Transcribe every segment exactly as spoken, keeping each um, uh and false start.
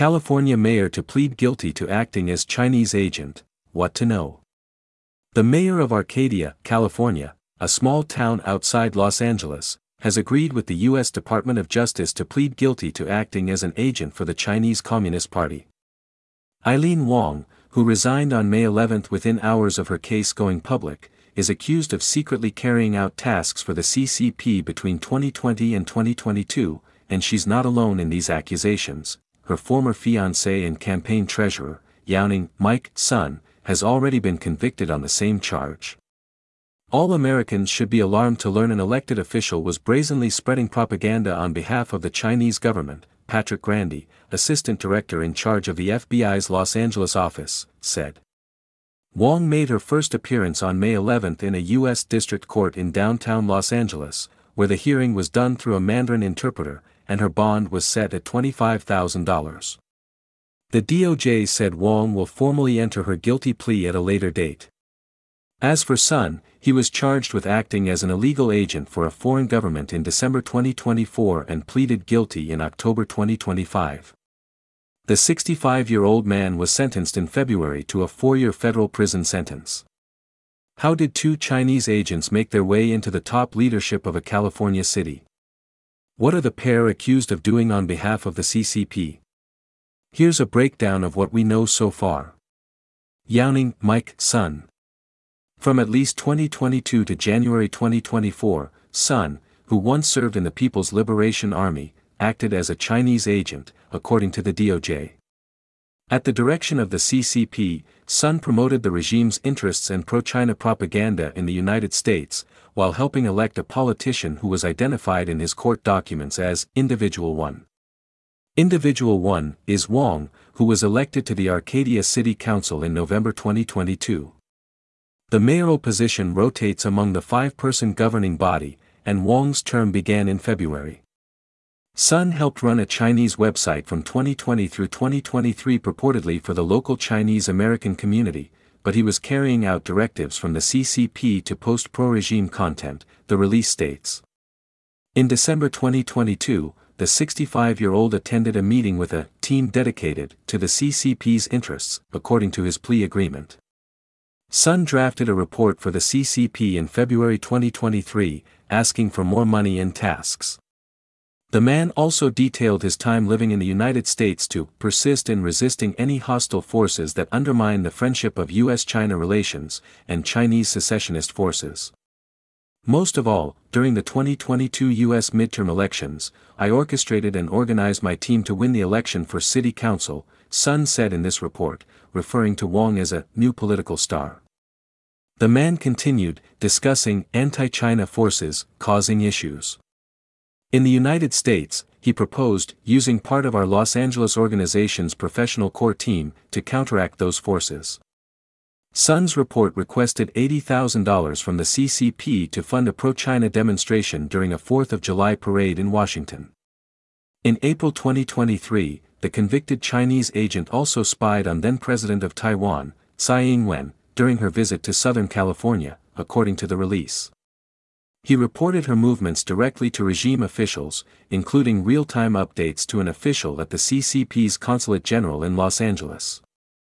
California mayor to plead guilty to acting as Chinese agent, what to know? The mayor of Arcadia, California, a small town outside Los Angeles, has agreed with the U S Department of Justice to plead guilty to acting as an agent for the Chinese Communist Party. Aileen Wong, who resigned on May eleventh within hours of her case going public, is accused of secretly carrying out tasks for the C C P between twenty twenty and twenty twenty-two, and she's not alone in these accusations. Her former fiancé and campaign treasurer, Yaoning Mike Sun, has already been convicted on the same charge. All Americans should be alarmed to learn an elected official was brazenly spreading propaganda on behalf of the Chinese government, Patrick Grandy, assistant director in charge of the F B I's Los Angeles office, said. Wong made her first appearance on May eleventh in a U S district court in downtown Los Angeles, where the hearing was done through a Mandarin interpreter, and her bond was set at twenty-five thousand dollars. The D O J said Wong will formally enter her guilty plea at a later date. As for Sun, he was charged with acting as an illegal agent for a foreign government in December twenty twenty-four and pleaded guilty in October twenty twenty-five. The sixty-five-year-old man was sentenced in February to a four-year federal prison sentence. How did two Chinese agents make their way into the top leadership of a California city? What are the pair accused of doing on behalf of the C C P? Here's a breakdown of what we know so far. Yaoning Mike Sun. From at least twenty twenty-two to January twenty twenty-four, Sun, who once served in the People's Liberation Army, acted as a Chinese agent, according to the D O J. At the direction of the C C P, Sun promoted the regime's interests and pro-China propaganda in the United States, while helping elect a politician who was identified in his court documents as Individual One. Individual One is Wong, who was elected to the Arcadia City Council in November twenty twenty-two. The mayoral position rotates among the five-person governing body, and Wong's term began in February. Sun helped run a Chinese website from twenty twenty through twenty twenty-three purportedly for the local Chinese American community, but he was carrying out directives from the C C P to post pro-regime content, the release states. In December twenty twenty-two, the sixty-five-year-old attended a meeting with a team dedicated to the C C P's interests, according to his plea agreement. Sun drafted a report for the C C P in February twenty twenty-three, asking for more money and tasks. The man also detailed his time living in the United States to persist in resisting any hostile forces that undermine the friendship of U S China relations and Chinese secessionist forces. Most of all, during the twenty twenty-two U S midterm elections, I orchestrated and organized my team to win the election for city council, Sun said in this report, referring to Wong as a new political star. The man continued, discussing anti-China forces causing issues. In the United States, he proposed using part of our Los Angeles organization's professional core team to counteract those forces. Sun's report requested eighty thousand dollars from the C C P to fund a pro-China demonstration during a fourth of July parade in Washington. In April twenty twenty-three, the convicted Chinese agent also spied on then-president of Taiwan, Tsai Ing-wen, during her visit to Southern California, according to the release. He reported her movements directly to regime officials, including real-time updates to an official at the C C P's Consulate General in Los Angeles.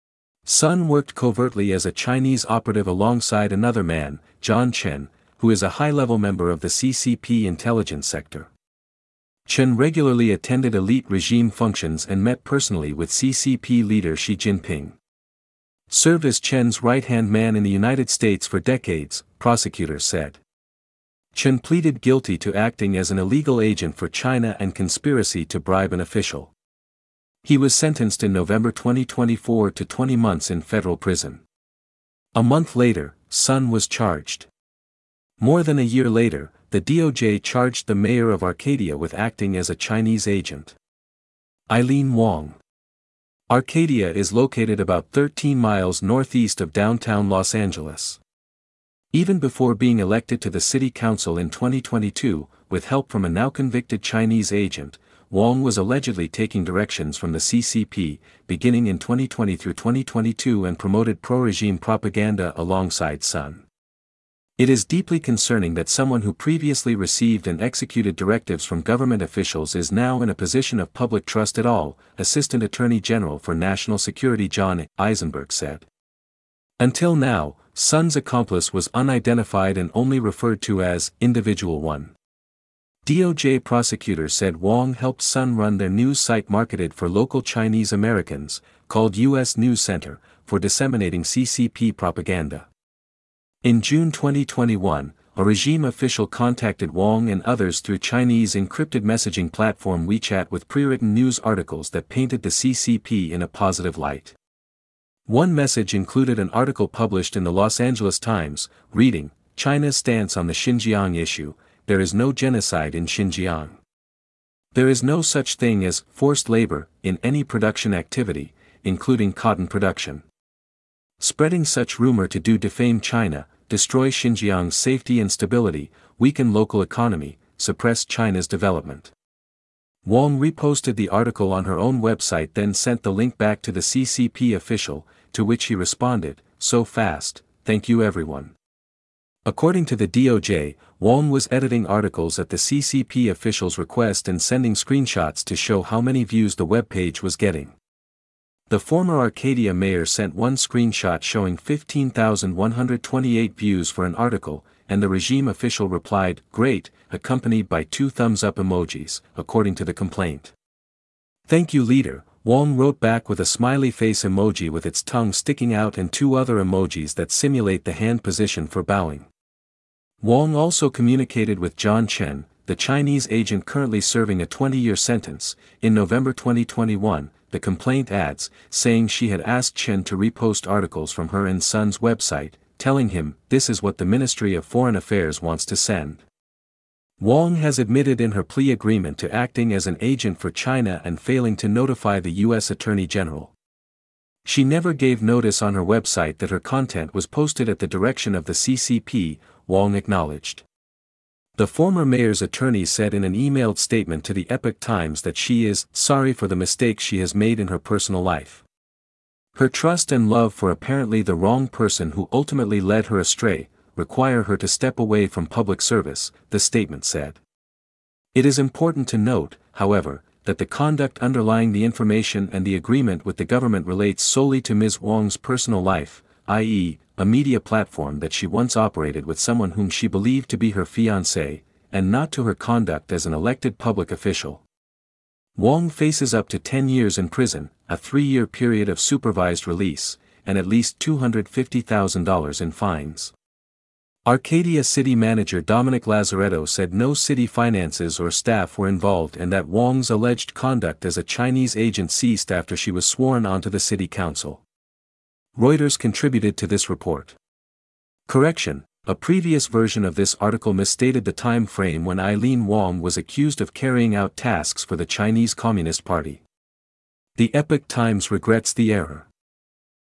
Sun worked covertly as a Chinese operative alongside another man, John Chen, who is a high-level member of the C C P intelligence sector. Chen regularly attended elite regime functions and met personally with C C P leader Xi Jinping. Served as Chen's right-hand man in the United States for decades, prosecutors said. Chen pleaded guilty to acting as an illegal agent for China and conspiracy to bribe an official. He was sentenced in November twenty twenty-four to twenty months in federal prison. A month later, Sun was charged. More than a year later, the D O J charged the mayor of Arcadia with acting as a Chinese agent. Aileen Wong. Arcadia is located about thirteen miles northeast of downtown Los Angeles. Even before being elected to the city council in twenty twenty-two, with help from a now-convicted Chinese agent, Wong was allegedly taking directions from the C C P, beginning in twenty twenty through twenty twenty-two, and promoted pro-regime propaganda alongside Sun. It is deeply concerning that someone who previously received and executed directives from government officials is now in a position of public trust at all, Assistant Attorney General for National Security John Eisenberg said. Until now, Sun's accomplice was unidentified and only referred to as Individual One. D O J prosecutors said Wang helped Sun run their news site marketed for local Chinese Americans, called U S News Center, for disseminating C C P propaganda. In June twenty twenty-one, a regime official contacted Wang and others through Chinese encrypted messaging platform WeChat with pre-written news articles that painted the C C P in a positive light. One message included an article published in the Los Angeles Times, reading, "China's stance on the Xinjiang issue, there is no genocide in Xinjiang. There is no such thing as forced labor in any production activity, including cotton production. Spreading such rumor to do defame China, destroy Xinjiang's safety and stability, weaken local economy, suppress China's development." Wang reposted the article on her own website, then sent the link back to the C C P official, to which he responded, "So fast, thank you everyone." According to the D O J, Wang was editing articles at the C C P official's request and sending screenshots to show how many views the web page was getting. The former Arcadia mayor sent one screenshot showing fifteen thousand one hundred twenty-eight views for an article, and the regime official replied, "Great," accompanied by two thumbs-up emojis, according to the complaint. "Thank you, leader," Wang wrote back with a smiley face emoji with its tongue sticking out and two other emojis that simulate the hand position for bowing. Wang also communicated with John Chen, the Chinese agent currently serving a twenty-year sentence, in November twenty twenty-one, the complaint adds, saying she had asked Chen to repost articles from her and Sun's website, telling him, "This is what the Ministry of Foreign Affairs wants to send." Wang has admitted in her plea agreement to acting as an agent for China and failing to notify the U S Attorney General. She never gave notice on her website that her content was posted at the direction of the C C P, Wang acknowledged. The former mayor's attorney said in an emailed statement to the Epoch Times that she is sorry for the mistakes she has made in her personal life. Her trust and love for apparently the wrong person who ultimately led her astray require her to step away from public service, the statement said. It is important to note, however, that the conduct underlying the information and the agreement with the government relates solely to Miz Wang's personal life, that is, a media platform that she once operated with someone whom she believed to be her fiancé, and not to her conduct as an elected public official. Wang faces up to ten years in prison, a three-year period of supervised release, and at least two hundred fifty thousand dollars in fines. Arcadia City Manager Dominic Lazaretto said no city finances or staff were involved and that Wang's alleged conduct as a Chinese agent ceased after she was sworn onto the city council. Reuters contributed to this report. Correction: a previous version of this article misstated the time frame when Eileen Wang was accused of carrying out tasks for the Chinese Communist Party. The Epoch Times regrets the error.